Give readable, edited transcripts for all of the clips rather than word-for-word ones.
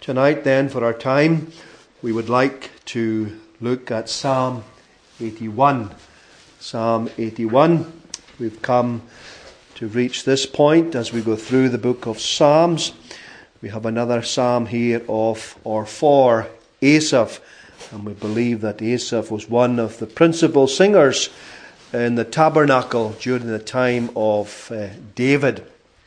Tonight then, for our time, we would like to look at Psalm 81. Psalm 81. We've come to reach this point as we go through the book of Psalms. We have another psalm here of or for Asaph, and we believe that Asaph was one of the principal singers in the tabernacle during the time of David.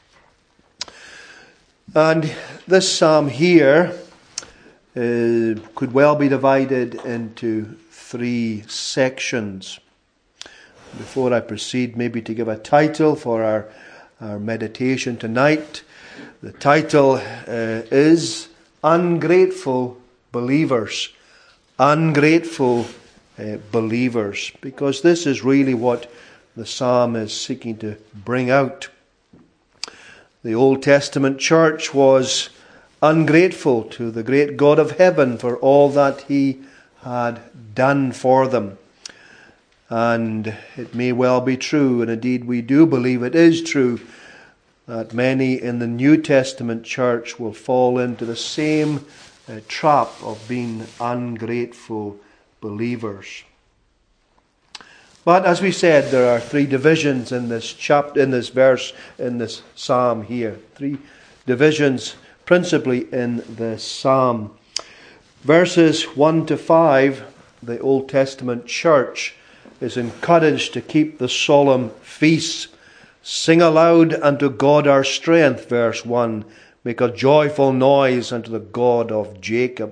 And this psalm here could well be divided into three sections. Before I proceed, maybe to give a title for our meditation tonight, the title is Ungrateful Believers. Ungrateful believers, because this is really what the psalm is seeking to bring out. The Old Testament church was ungrateful to the great God of heaven for all that He had done for them. And it may well be true, and indeed we do believe it is true, that many in the New Testament church will fall into the same trap of being ungrateful believers. But as we said, there are three divisions in this chapter, in this verse, in this psalm here. Three divisions principally in the psalm. Verses 1 to 5, the Old Testament church is encouraged to keep the solemn feasts. Sing aloud unto God our strength, verse 1. Make a joyful noise unto the God of Jacob.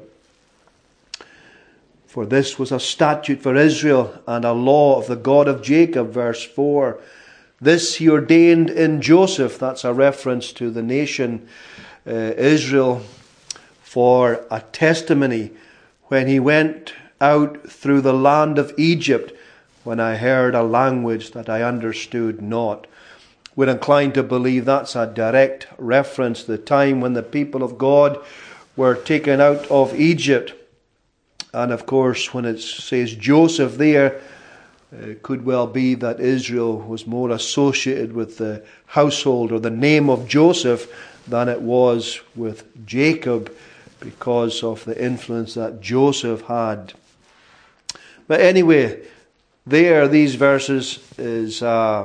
For this was a statute for Israel and a law of the God of Jacob, verse 4. This He ordained in Joseph, that's a reference to the nation Israel, for a testimony when he went out through the land of Egypt, when I heard a language that I understood not. We're inclined to believe that's a direct reference to the time when the people of God were taken out of Egypt. And of course, when it says Joseph there, it could well be that Israel was more associated with the household or the name of Joseph than it was with Jacob, because of the influence that Joseph had. But anyway, there, these verses is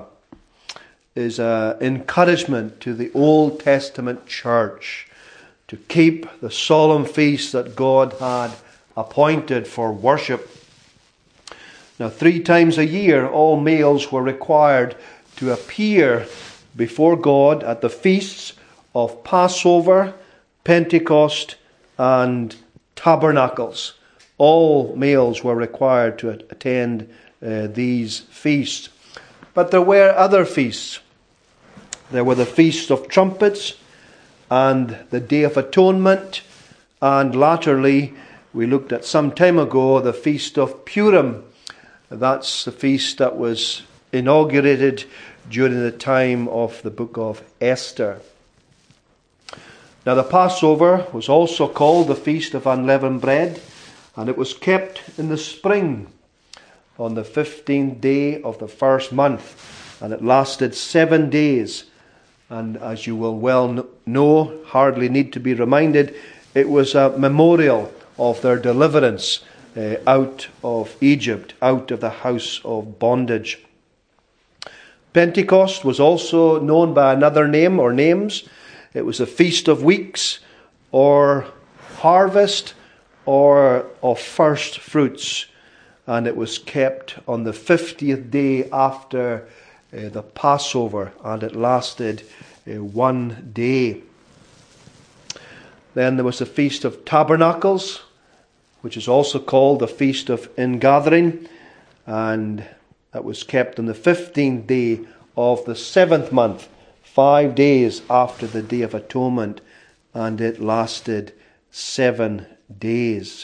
encouragement to the Old Testament church to keep the solemn feasts that God had appointed for worship. Now, 3 times a year, all males were required to appear before God at the feasts of Passover, Pentecost, and Tabernacles. All males were required to attend these feasts. But there were other feasts. There were the Feast of Trumpets and the Day of Atonement, and latterly, we looked at some time ago, the Feast of Purim. That's the feast that was inaugurated during the time of the book of Esther. Now, the Passover was also called the Feast of Unleavened Bread, and it was kept in the spring on the 15th day of the first month, and it lasted 7 days. And as you will well know, hardly need to be reminded, it was a memorial of their deliverance out of Egypt, out of the house of bondage. Pentecost was also known by another name or names. It was a Feast of Weeks, or Harvest, or of First Fruits. And it was kept on the 50th day after the Passover, and it lasted 1 day. Then there was the Feast of Tabernacles, which is also called the Feast of Ingathering, and that was kept on the 15th day of the 7th month, 5 days after the Day of Atonement, and it lasted 7 days.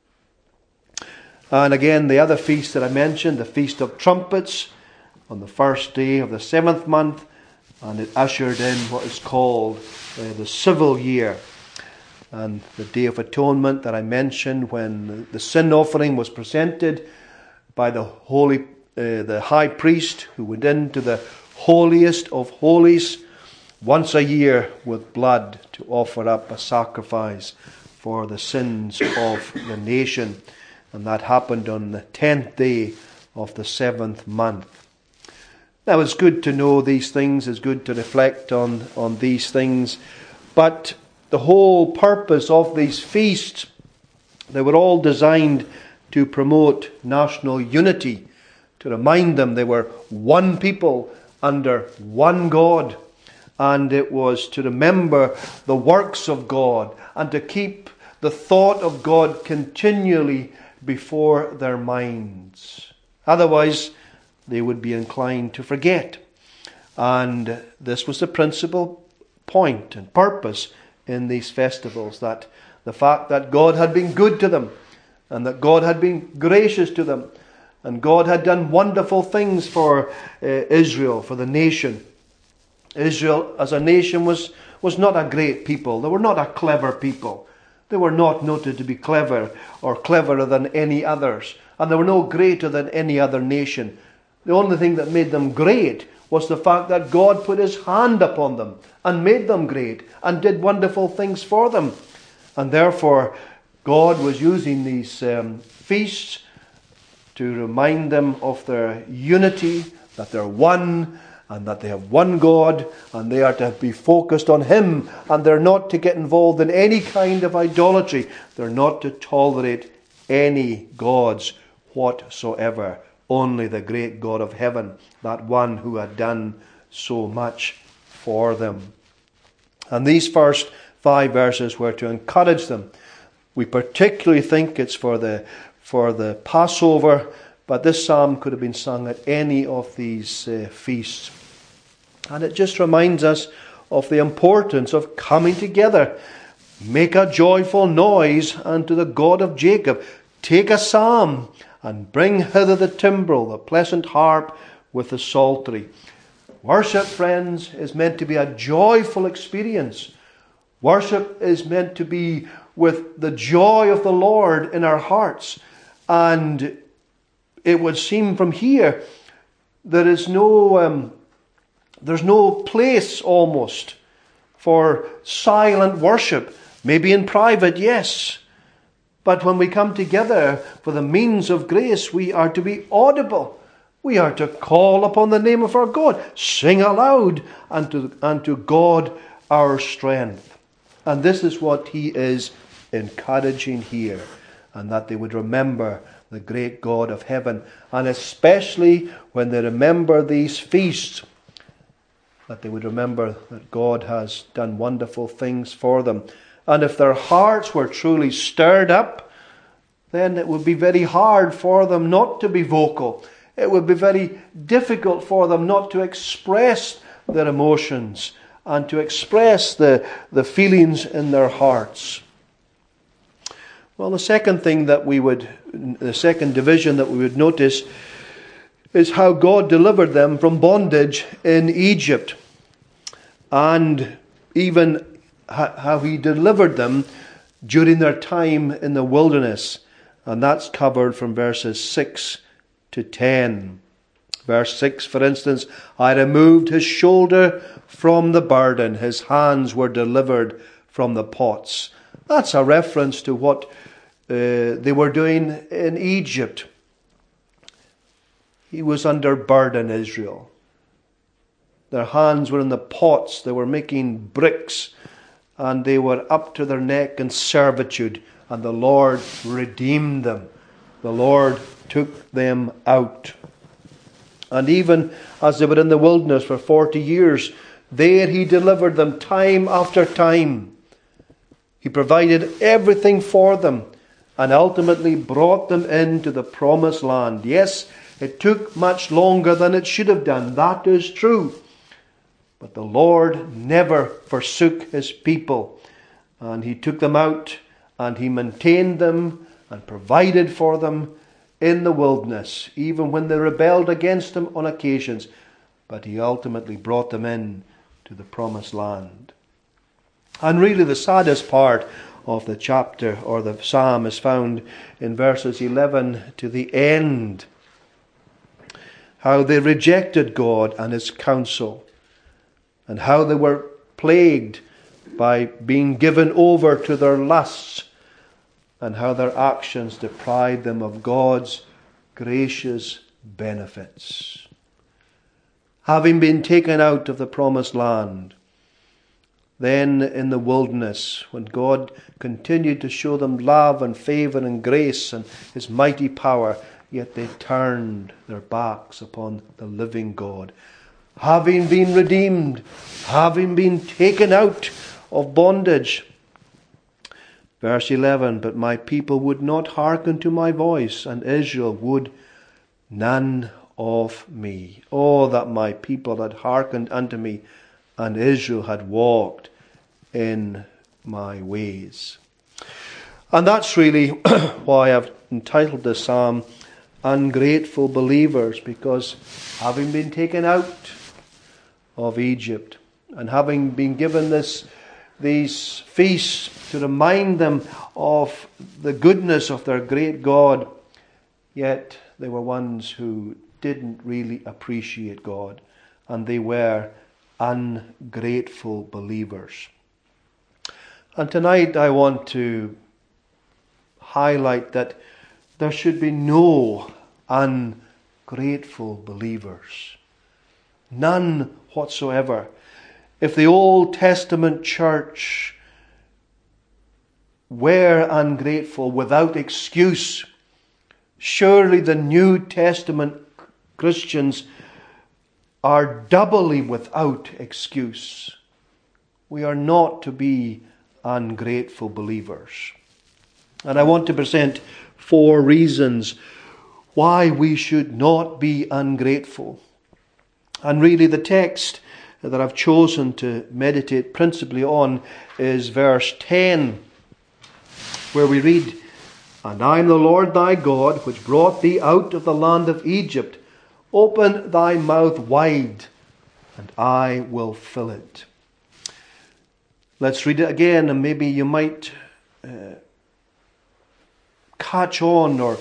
And again, the other feast that I mentioned, the Feast of Trumpets, on the first day of the 7th month, and it ushered in what is called the civil year. And the Day of Atonement that I mentioned, when the sin offering was presented by the high priest, who went into the holiest of holies once a year with blood to offer up a sacrifice for the sins of the nation. And that happened on the 10th day of the 7th month. Now, it's good to know these things, it's good to reflect on these things, but the whole purpose of these feasts, they were all designed to promote national unity, to remind them they were one people under one God, and it was to remember the works of God and to keep the thought of God continually before their minds. Otherwise, they would be inclined to forget. And this was the principal point and purpose in these festivals, that the fact that God had been good to them, and that God had been gracious to them, and God had done wonderful things for Israel, for the nation. Israel as a nation was not a great people. They were not a clever people. They were not noted to be clever or cleverer than any others. And they were no greater than any other nation. The only thing that made them great was the fact that God put his hand upon them and made them great and did wonderful things for them. And therefore, God was using these feasts to remind them of their unity, that they're one, and that they have one God, and they are to be focused on him, and they're not to get involved in any kind of idolatry. They're not to tolerate any gods whatsoever. Only the great God of heaven, that one who had done so much for them. And these first 5 verses were to encourage them. We particularly think it's for the Passover, but this psalm could have been sung at any of these feasts. And it just reminds us of the importance of coming together. Make a joyful noise unto the God of Jacob. Take a psalm and bring hither the timbrel, the pleasant harp with the psaltery. Worship, friends, is meant to be a joyful experience. Worship is meant to be with the joy of the Lord in our hearts. And it would seem from here there's no place almost for silent worship. Maybe in private, yes. But when we come together for the means of grace, we are to be audible. We are to call upon the name of our God. Sing aloud unto God our strength. And this is what he is encouraging here. And that they would remember the great God of heaven. And especially when they remember these feasts, that they would remember that God has done wonderful things for them. And if their hearts were truly stirred up, then it would be very hard for them not to be vocal. It would be very difficult for them not to express their emotions and to express the feelings in their hearts. Well, the second division that we would notice is how God delivered them from bondage in Egypt, and even how he delivered them during their time in the wilderness. And that's covered from verses 6 to 10. Verse 6, for instance, I removed his shoulder from the burden. His hands were delivered from the pots. That's a reference to what they were doing in Egypt. He was under burden, Israel. Their hands were in the pots. They were making bricks. And they were up to their neck in servitude. And the Lord redeemed them. The Lord took them out. And even as they were in the wilderness for 40 years, there he delivered them time after time. He provided everything for them and ultimately brought them into the promised land. Yes, it took much longer than it should have done. That is true. But the Lord never forsook his people. And he took them out and he maintained them and provided for them in the wilderness, even when they rebelled against him on occasions. But he ultimately brought them in to the promised land. And really the saddest part of the chapter or the psalm is found in verses 11 to the end. How they rejected God and his counsel, and how they were plagued by being given over to their lusts and how their actions deprived them of God's gracious benefits. Having been taken out of the promised land, then in the wilderness, when God continued to show them love and favour and grace and His mighty power, yet they turned their backs upon the living God. Having been redeemed, having been taken out of bondage. Verse 11, but my people would not hearken to my voice, and Israel would none of me. Oh, that my people had hearkened unto me, and Israel had walked in my ways. And that's really why I've entitled this psalm Ungrateful Believers, because having been taken out of Egypt and having been given these feasts to remind them of the goodness of their great God, yet they were ones who didn't really appreciate God, and they were ungrateful believers. And tonight I want to highlight that there should be no ungrateful believers. None whatsoever. If the Old Testament church were ungrateful without excuse, surely the New Testament Christians are doubly without excuse. We are not to be ungrateful believers. And I want to present 4 reasons why we should not be ungrateful. And really the text that I've chosen to meditate principally on is verse 10, where we read, and I am the Lord thy God, which brought thee out of the land of Egypt. Open thy mouth wide, and I will fill it. Let's read it again, and maybe you might catch on or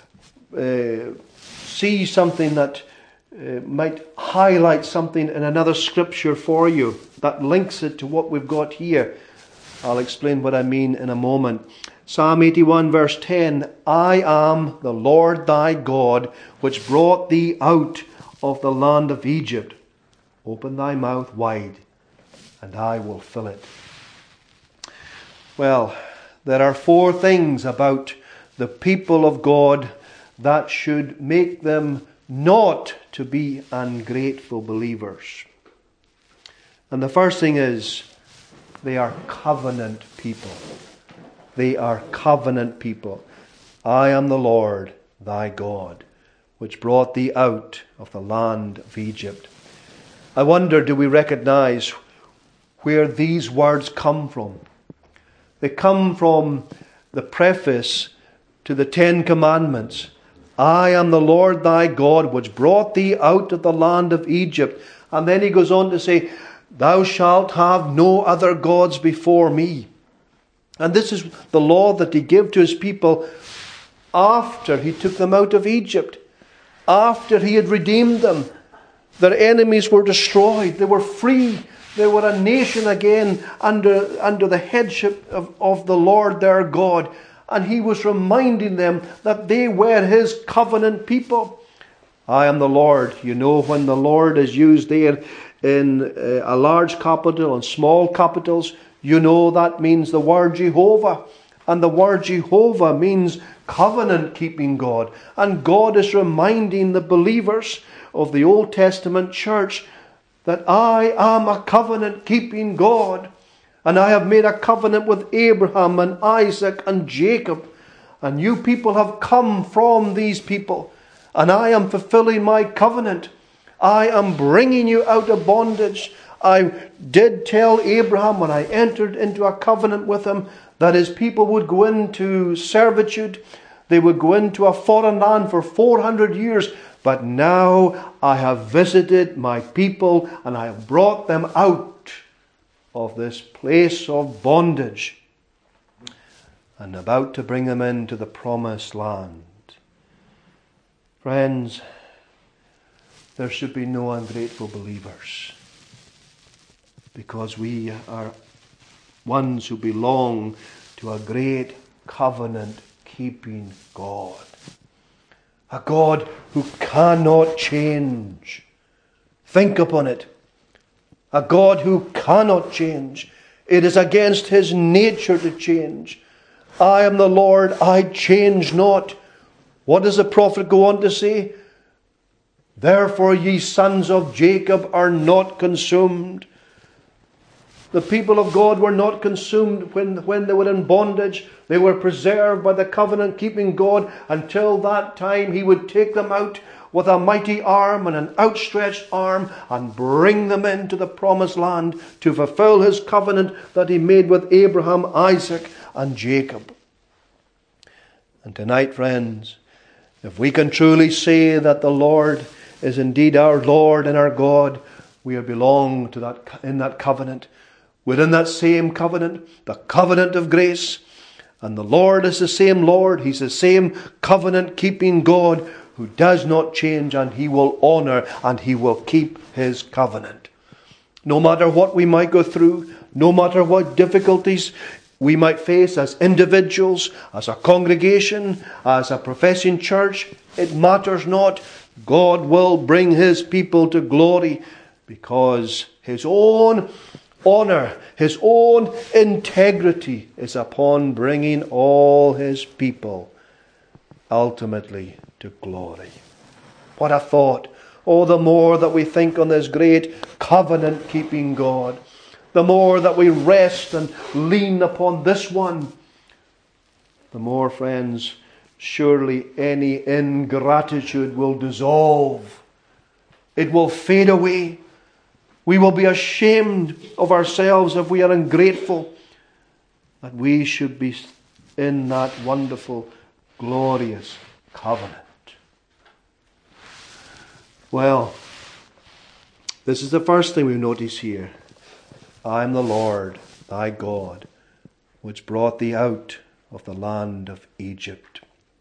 see something that might highlight something in another scripture for you that links it to what we've got here. I'll explain what I mean in a moment. Psalm 81 verse 10, I am the Lord thy God, which brought thee out of the land of Egypt. Open thy mouth wide, and I will fill it. Well, there are 4 things about the people of God that should make them not to be ungrateful believers. And the first thing is, they are covenant people. They are covenant people. I am the Lord thy God, which brought thee out of the land of Egypt. I wonder, do we recognize where these words come from? They come from the preface to the 10 Commandments. I am the Lord thy God, which brought thee out of the land of Egypt. And then he goes on to say, thou shalt have no other gods before me. And this is the law that he gave to his people after he took them out of Egypt. After he had redeemed them. Their enemies were destroyed. They were free. They were a nation again under the headship of the Lord their God. And he was reminding them that they were his covenant people. I am the Lord. You know, when the Lord is used there in a large capital and small capitals, you know that means the word Jehovah. And the word Jehovah means covenant-keeping God. And God is reminding the believers of the Old Testament church that I am a covenant-keeping God. And I have made a covenant with Abraham and Isaac and Jacob. And you people have come from these people. And I am fulfilling my covenant. I am bringing you out of bondage. I did tell Abraham when I entered into a covenant with him that his people would go into servitude. They would go into a foreign land for 400 years. But now I have visited my people and I have brought them out of this place of bondage and about to bring them into the promised land. Friends, there should be no ungrateful believers, because we are ones who belong to a great covenant-keeping God. A God who cannot change. Think upon it. A God who cannot change. It is against his nature to change. I am the Lord, I change not. What does the prophet go on to say? Therefore ye sons of Jacob are not consumed. The people of God were not consumed when they were in bondage. They were preserved by the covenant-keeping God until that time he would take them out with a mighty arm and an outstretched arm and bring them into the promised land to fulfill his covenant that he made with Abraham, Isaac, and Jacob. And tonight, friends, if we can truly say that the Lord is indeed our Lord and our God, we belong to that in that covenant. Within that same covenant, the covenant of grace. And the Lord is the same Lord. He's the same covenant-keeping God who does not change, and he will honor and he will keep his covenant. No matter what we might go through, no matter what difficulties we might face as individuals, as a congregation, as a professing church, it matters not. God will bring his people to glory because his own honor, his own integrity is upon bringing all his people ultimately to glory. What a thought. Oh, the more that we think on this great covenant-keeping God, the more that we rest and lean upon this one, the more, friends, surely any ingratitude will dissolve. It will fade away. We will be ashamed of ourselves if we are ungrateful. That we should be in that wonderful, glorious covenant. Well, this is the first thing we notice here. I am the Lord, thy God, which brought thee out of the land of Egypt.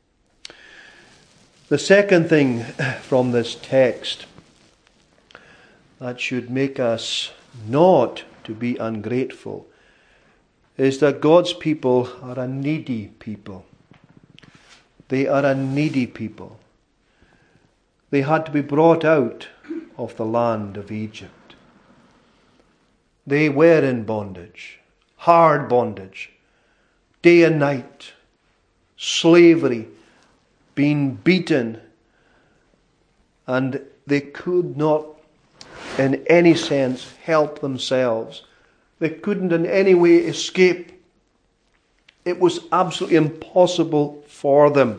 The second thing from this text that should make us not to be ungrateful is that God's people are a needy people. They are a needy people. They had to be brought out of the land of Egypt. They were in bondage, hard bondage, day and night, slavery, being beaten, and they could not in any sense help themselves. They couldn't in any way escape. It was absolutely impossible for them.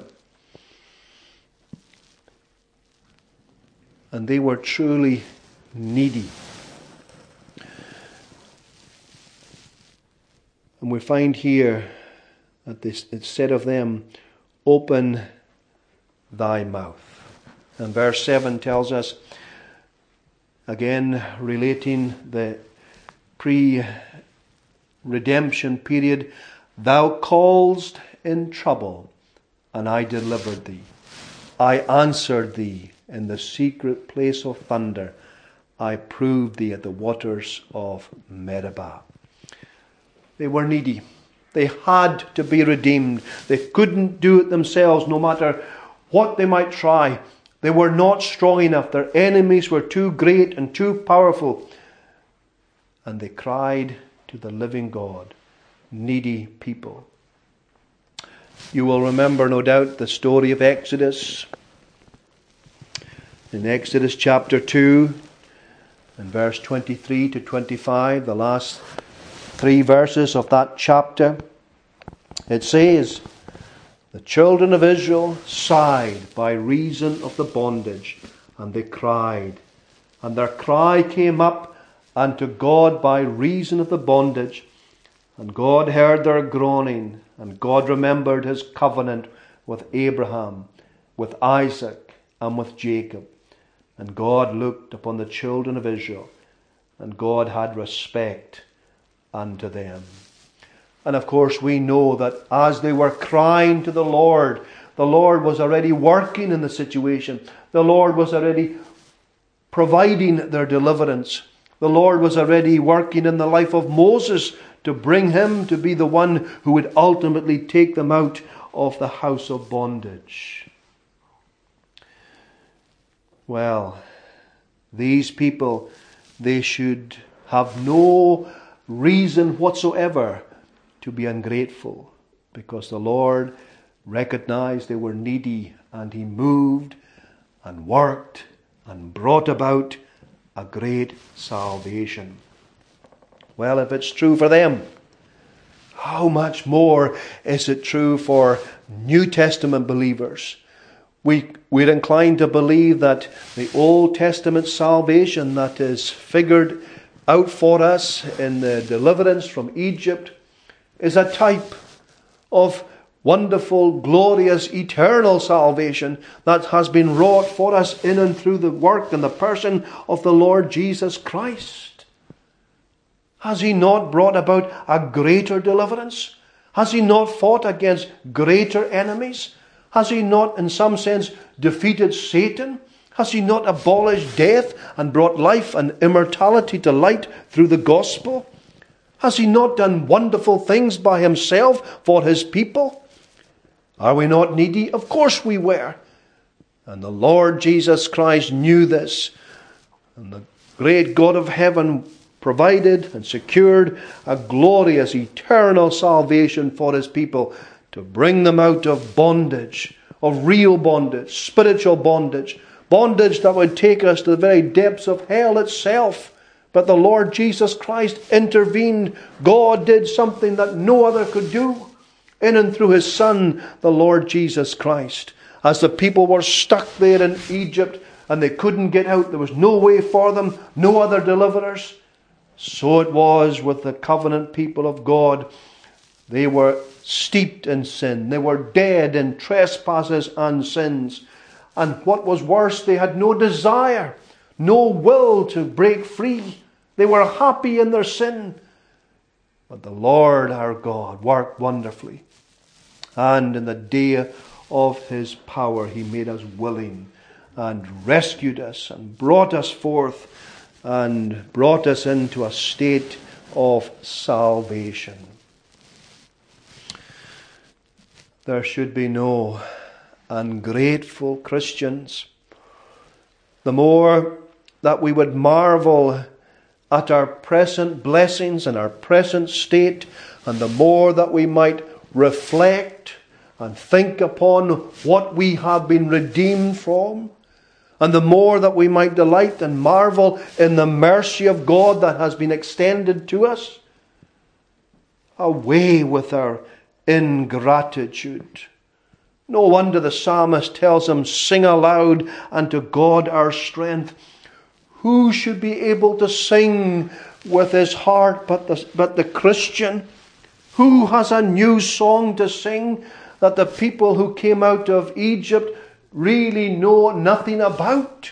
And they were truly needy. And we find here that it said of them, open thy mouth. And verse 7 tells us, again relating the pre-redemption period, thou calledst in trouble, and I delivered thee. I answered thee in the secret place of thunder. I proved thee at the waters of Meribah. They were needy. They had to be redeemed. They couldn't do it themselves, no matter what they might try. They were not strong enough. Their enemies were too great and too powerful. And they cried to the living God. Needy people. You will remember, no doubt, the story of Exodus. In Exodus chapter 2, and verse 23 to 25, the last 3 verses of that chapter, it says, the children of Israel sighed by reason of the bondage, and they cried. And their cry came up unto God by reason of the bondage. And God heard their groaning, and God remembered his covenant with Abraham, with Isaac, and with Jacob. And God looked upon the children of Israel, and God had respect unto them. And of course we know that as they were crying to the Lord was already working in the situation. The Lord was already providing their deliverance. The Lord was already working in the life of Moses to bring him to be the one who would ultimately take them out of the house of bondage. Well, these people, they should have no reason whatsoever to be ungrateful, because the Lord recognized they were needy, and he moved and worked and brought about a great salvation. Well, if it's true for them, how much more is it true for New Testament believers? We're inclined to believe that the Old Testament salvation that is figured out for us in the deliverance from Egypt is a type of wonderful, glorious, eternal salvation that has been wrought for us in and through the work and the person of the Lord Jesus Christ. Has he not brought about a greater deliverance? Has he not fought against greater enemies? Has he not, in some sense, defeated Satan? Has he not abolished death and brought life and immortality to light through the gospel? Has he not done wonderful things by himself for his people? Are we not needy? Of course we were. And the Lord Jesus Christ knew this. And the great God of heaven provided and secured a glorious, eternal salvation for his people, to bring them out of bondage, of real bondage, spiritual bondage, bondage that would take us to the very depths of hell itself. But the Lord Jesus Christ intervened. God did something that no other could do in and through his Son, the Lord Jesus Christ. As the people were stuck there in Egypt and they couldn't get out, there was no way for them, no other deliverers. So it was with the covenant people of God. They were steeped in sin. They were dead in trespasses and sins. And what was worse, they had no desire, no will to break free. They were happy in their sin. But the Lord our God worked wonderfully. And in the day of his power, he made us willing and rescued us and brought us forth and brought us into a state of salvation. There should be no ungrateful Christians. The more that we would marvel at our present blessings and our present state, and the more that we might reflect and think upon what we have been redeemed from, and the more that we might delight and marvel in the mercy of God that has been extended to us, away with our ingratitude. No wonder the psalmist tells him, sing aloud unto God our strength. Who should be able to sing with his heart but the Christian? Who has a new song to sing that the people who came out of Egypt really know nothing about?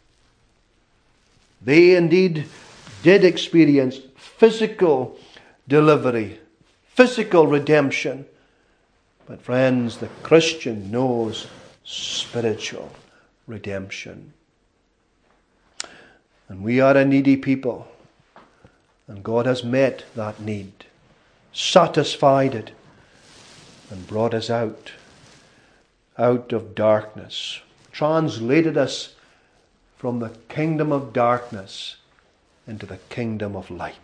They indeed did experience physical delivery, physical redemption. But friends, the Christian knows spiritual redemption. And we are a needy people. And God has met that need, satisfied it, and brought us out of darkness, translated us from the kingdom of darkness into the kingdom of light.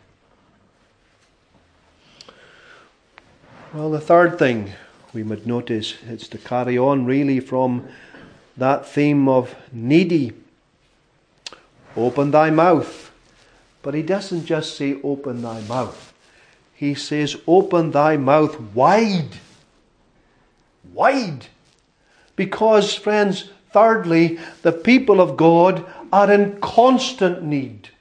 Well, the third thing we would notice is to carry on really from that theme of needy. Open thy mouth. But he doesn't just say open thy mouth. He says open thy mouth wide. Wide. Because, friends, thirdly, the people of God are in constant need.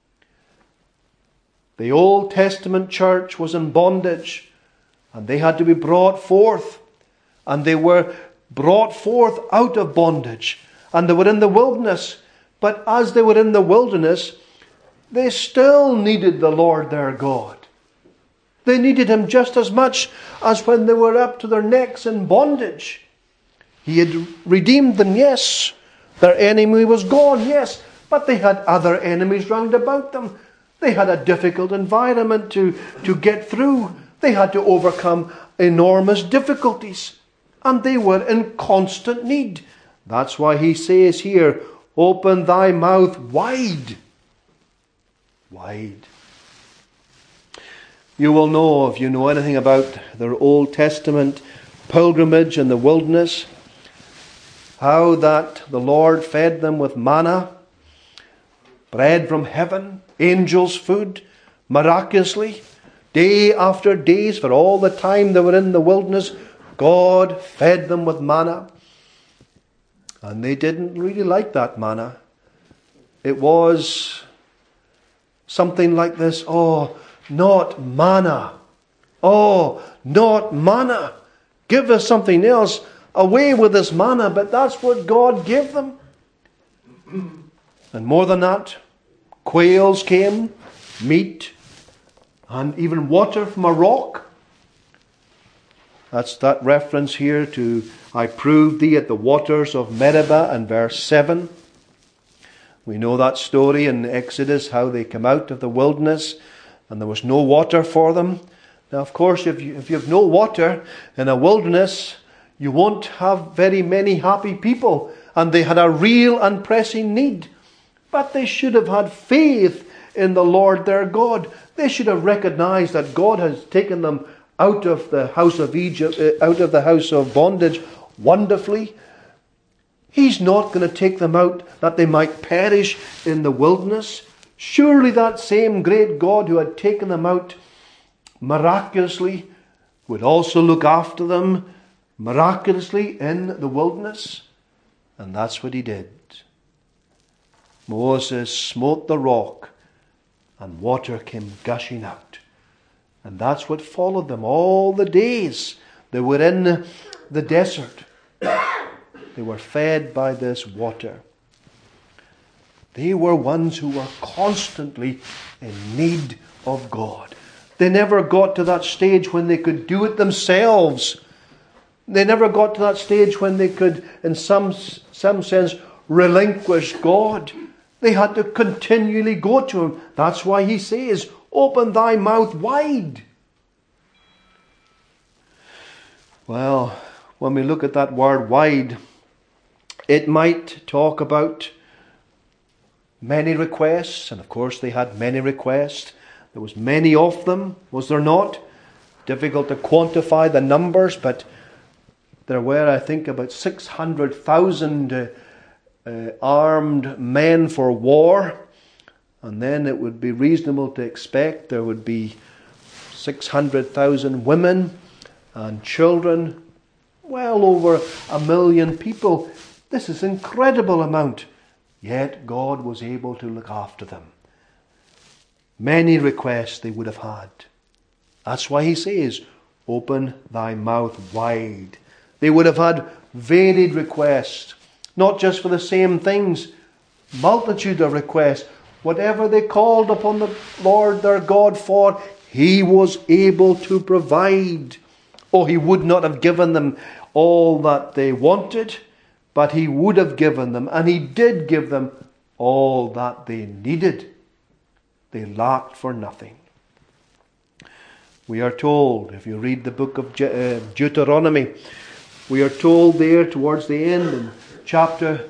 The Old Testament church was in bondage. And they had to be brought forth. And they were brought forth out of bondage. And they were in the wilderness. But as they were in the wilderness, they still needed the Lord their God. They needed him just as much as when they were up to their necks in bondage. He had redeemed them, yes. Their enemy was gone, yes. But they had other enemies round about them. They had a difficult environment to get through. They had to overcome enormous difficulties. And they were in constant need. That's why he says here, open thy mouth wide. Wide. You will know, if you know anything about their Old Testament pilgrimage in the wilderness, how that the Lord fed them with manna, bread from heaven, angels' food, miraculously, day after days, for all the time they were in the wilderness, God fed them with manna. And they didn't really like that manna. It was something like this, oh, not manna. Oh, not manna. Give us something else. Away with this manna. But that's what God gave them. And more than that, quails came, meat, and even water from a rock. That's that reference here to, I proved thee at the waters of Meribah, and verse 7. We know that story in Exodus, how they come out of the wilderness and there was no water for them. Now, of course, if you have no water in a wilderness, you won't have very many happy people. And they had a real and pressing need. But they should have had faith in the Lord their God. They should have recognized that God has taken them out of the house of Egypt, out of the house of bondage wonderfully. He's not going to take them out that they might perish in the wilderness. Surely that same great God who had taken them out miraculously would also look after them miraculously in the wilderness. And that's what he did. Moses smote the rock and water came gushing out. And that's what followed them all the days they were in the desert. They were fed by this water. They were ones who were constantly in need of God. They never got to that stage when they could do it themselves. They never got to that stage when they could, in some sense, relinquish God. They had to continually go to Him. That's why He says, open thy mouth wide. Well, when we look at that word wide, it might talk about many requests. And of course they had many requests. There was many of them, was there not? Difficult to quantify the numbers, but there were, I think, about 600,000 armed men for war. And then it would be reasonable to expect there would be 600,000 women and children. Well over 1 million people. This is an incredible amount. Yet God was able to look after them. Many requests they would have had. That's why He says, open thy mouth wide. They would have had varied requests. Not just for the same things. Multitude of requests. Whatever they called upon the Lord their God for, He was able to provide. Oh, He would not have given them all that they wanted, but He would have given them, and He did give them all that they needed. They lacked for nothing. We are told, if you read the book of Deuteronomy, we are told there towards the end in chapter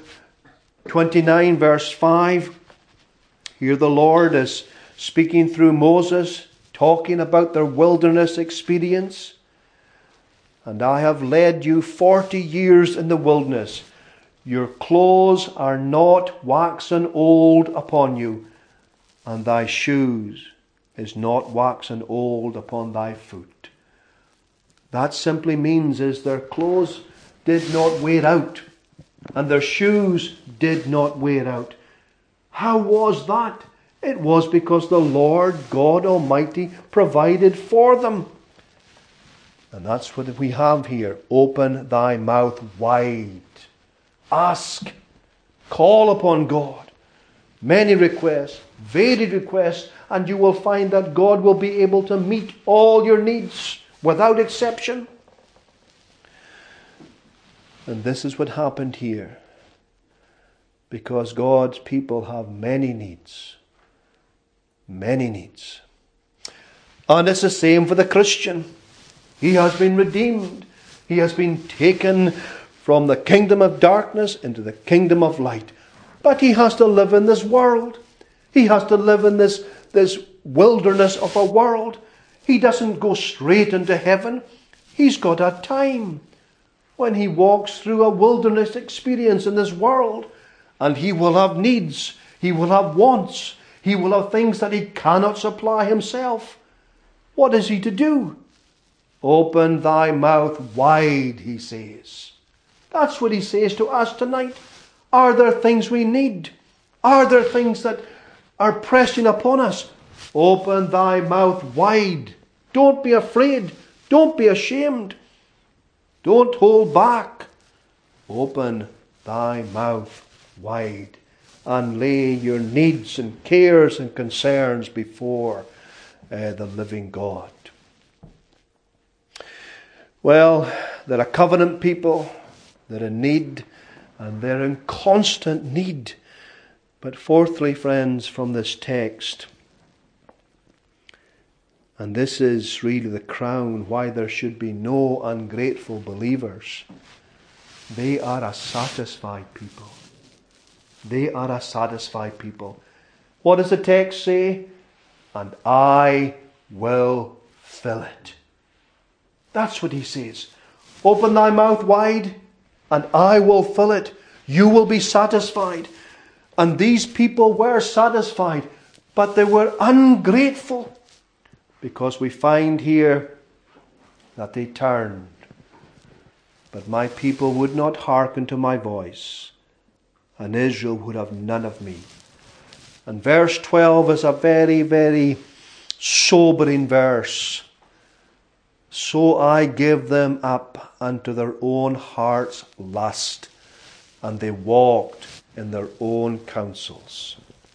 29 verse 5, here the Lord is speaking through Moses, talking about their wilderness experience. And I have led you 40 years in the wilderness. Your clothes are not waxen old upon you, and thy shoes is not waxen old upon thy foot. That simply means is their clothes did not wear out, and their shoes did not wear out. How was that? It was because the Lord God Almighty provided for them. And that's what we have here. Open thy mouth wide. Ask. Call upon God. Many requests, varied requests, and you will find that God will be able to meet all your needs without exception. And this is what happened here. Because God's people have many needs. many needs. And it's the same for the Christian. He has been redeemed. He has been taken from the kingdom of darkness into the kingdom of light. But he has to live in this world. He has to live in this wilderness of a world. He doesn't go straight into heaven. He's got a time when he walks through a wilderness experience in this world. And he will have needs. He will have wants. He will have things that he cannot supply himself. What is he to do? Open thy mouth wide, he says. That's what he says to us tonight. Are there things we need? Are there things that are pressing upon us? Open thy mouth wide. Don't be afraid. Don't be ashamed. Don't hold back. Open thy mouth wide and lay your needs and cares and concerns before the living God. Well, they're a covenant people. They're in need, and they're in constant need. But fourthly, friends, from this text, and this is really the crown why there should be no ungrateful believers. They are a satisfied people. They are a satisfied people. What does the text say? And I will fill it. That's what he says. Open thy mouth wide, and I will fill it. You will be satisfied. And these people were satisfied, but they were ungrateful. Because we find here that they turned. But my people would not hearken to my voice, and Israel would have none of me. And verse 12 is a very, very sobering verse. So I gave them up unto their own heart's lust, and they walked in their own counsels.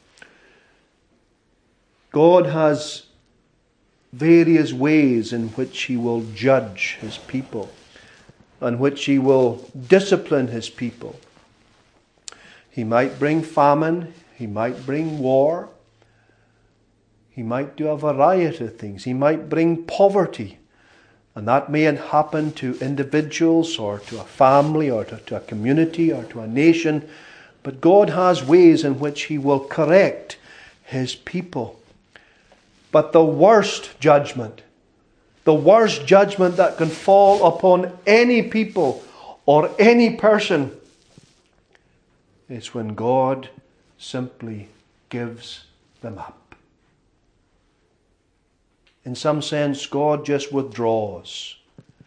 God has various ways in which he will judge his people, and which he will discipline his people. He might bring famine, he might bring war, he might do a variety of things. He might bring poverty, and that may happen to individuals or to a family or to a community or to a nation. But God has ways in which he will correct his people. But the worst judgment that can fall upon any people or any person is when God simply gives them up. In some sense, God just withdraws.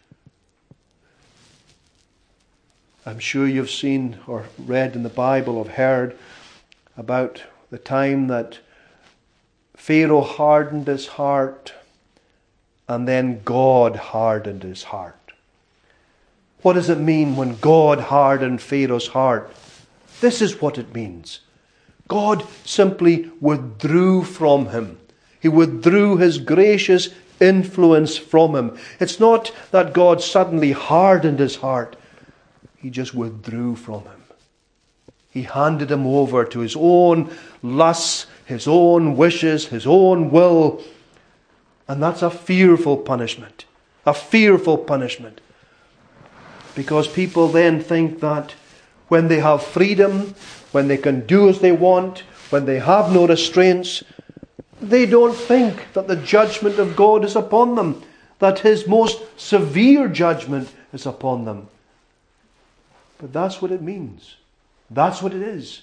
I'm sure you've seen or read in the Bible or heard about the time that Pharaoh hardened his heart, and then God hardened his heart. What does it mean when God hardened Pharaoh's heart? This is what it means. God simply withdrew from him. He withdrew his gracious influence from him. It's not that God suddenly hardened his heart. He just withdrew from him. He handed him over to his own lusts, his own wishes, his own will. And that's a fearful punishment. A fearful punishment. Because people then think that when they have freedom, when they can do as they want, when they have no restraints, they don't think that the judgment of God is upon them, that his most severe judgment is upon them. But that's what it means. That's what it is.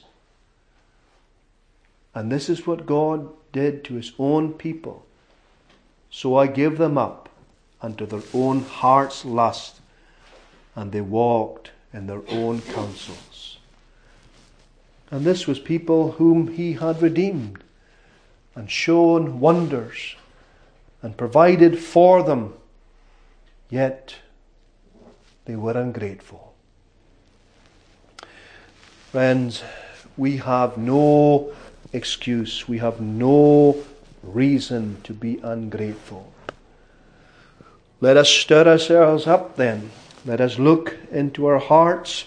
And this is what God did to his own people. So I gave them up unto their own heart's lust, and they walked in their own counsels. And this was people whom he had redeemed, and shown wonders, and provided for them, yet they were ungrateful. Friends, we have no excuse, we have no reason to be ungrateful. Let us stir ourselves up then. Let us look into our hearts.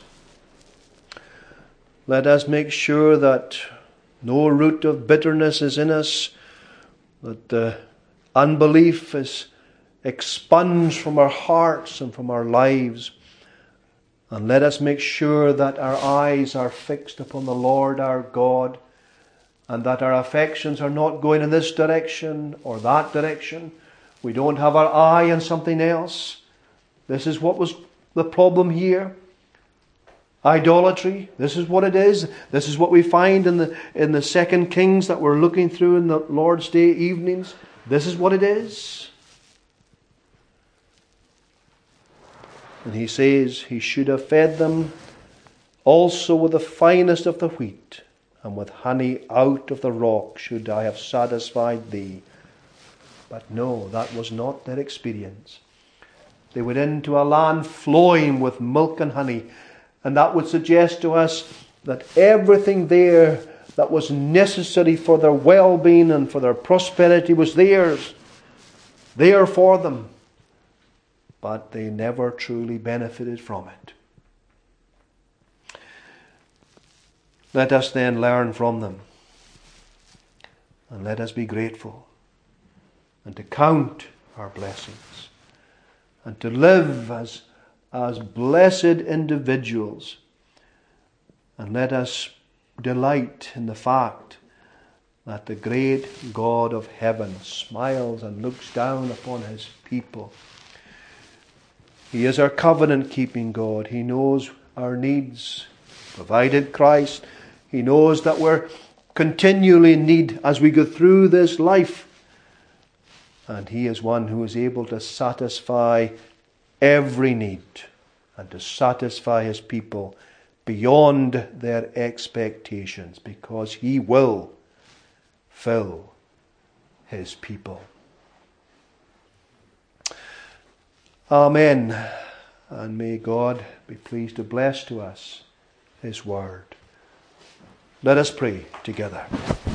Let us make sure that no root of bitterness is in us, that the unbelief is expunged from our hearts and from our lives. And let us make sure that our eyes are fixed upon the Lord our God, and that our affections are not going in this direction or that direction. We don't have our eye on something else. This is what was the problem here. Idolatry. This is what it is. This is what we find in the 2 Kings that we're looking through in the Lord's Day evenings. This is what it is. And he says he should have fed them also with the finest of the wheat, and with honey out of the rock should I have satisfied thee. But no, that was not their experience. They went into a land flowing with milk and honey, and that would suggest to us that everything there that was necessary for their well-being and for their prosperity was theirs, there for them. But they never truly benefited from it. Let us then learn from them. And let us be grateful. And to count our blessings. And to live as blessed individuals. And let us delight in the fact that the great God of heaven smiles and looks down upon his people. He is our covenant-keeping God. He knows our needs. Provided Christ, he knows that we're continually in need as we go through this life. And he is one who is able to satisfy every need and to satisfy his people beyond their expectations, because he will fill his people. Amen. And may God be pleased to bless to us his word. Let us pray together.